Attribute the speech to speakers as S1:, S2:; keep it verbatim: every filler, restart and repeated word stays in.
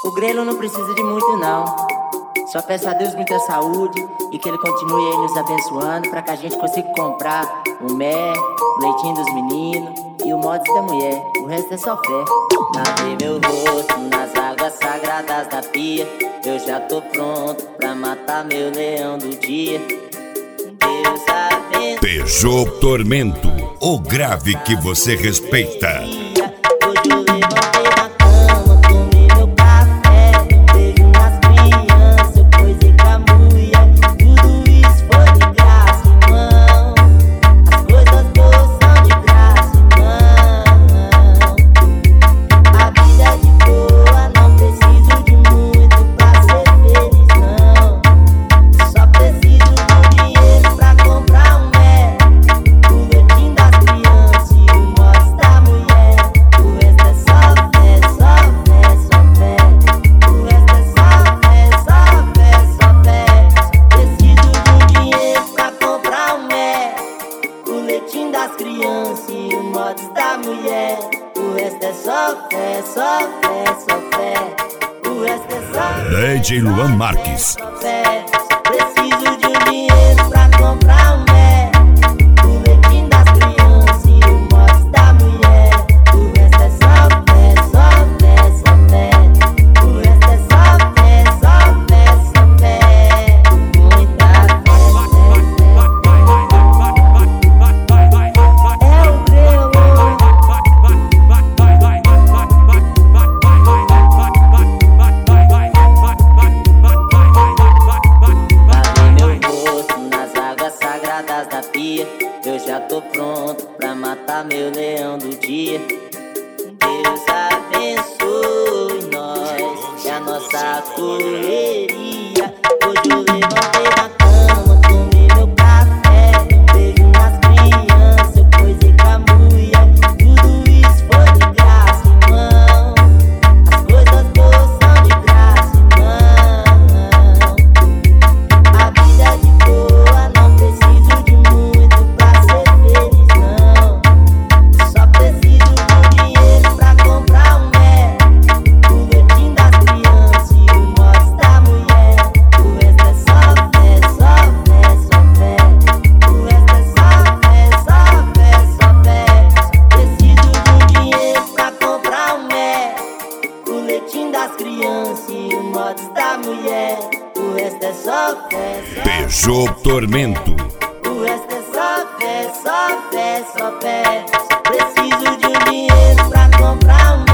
S1: O Grelo não precisa de muito não. Só peço a Deus muita saúde e que Ele continue aí nos abençoando pra que a gente consiga comprar o mé, o leitinho dos meninos e o mods da mulher. O resto é só fé. Lavei meu rosto nas águas sagradas da pia. Eu já tô pronto pra matar meu leão do dia. Deus abençoe.
S2: Peugeot Tormento, o grave que você respeita.
S1: Hoje eu levantei na cama, tomei meu café, beijo nas crianças, eu coisei com a mulher. Tudo isso foi de graça, irmão. As coisas boas são de graça, irmão. A vida é de boa, não preciso de muito pra ser feliz, não. Só preciso do dinheiro pra comprar um mé, o leitinho das crianças e o mods da mulher. O resto é só fé, só fé, só fé. O resto é só fé, só fé, só fé. Preciso de um dinheiro pra comprar um mé, o leitinho das crianças e o mods da mulher. O resto é só fé, só fé, só fé. O resto é só
S2: D J Luan Marques.
S1: fé. Preciso de um dinheiro pra comprar um mé, o leitinho das crianças e o mods da mulher. O resto é só fé, só fé, só fé. O resto é só fé, só fé, só fé. Muita fé, é o Grelo. Lavei meu rosto nas águas sagradas da pia. Eu já tô pronto pra matar meu leão do dia. Deus abençoe nós e a nossa correria. Hoje eu levantei da cama, tomei meu café, beijo nas crianças, eu coisei com a mulher. Tudo isso foi de graça, irmão. As coisas boas são de graça, irmão. A vida é de boa, não preciso de muito pra ser feliz, não. Só preciso do dinheiro pra comprar um mé, o leitinho das crianças e o mods da mulher. O resto é só fé, só fé, só fé. O resto é só fé, só fé, só fé. Preciso de um dinheiro pra comprar um mé, o leitinho das crianças e o mods da mulher. O resto é só fé, só
S2: Peugeot Tormento.
S1: o resto é só fé, só fé, só fé. Preciso de um dinheiro pra comprar um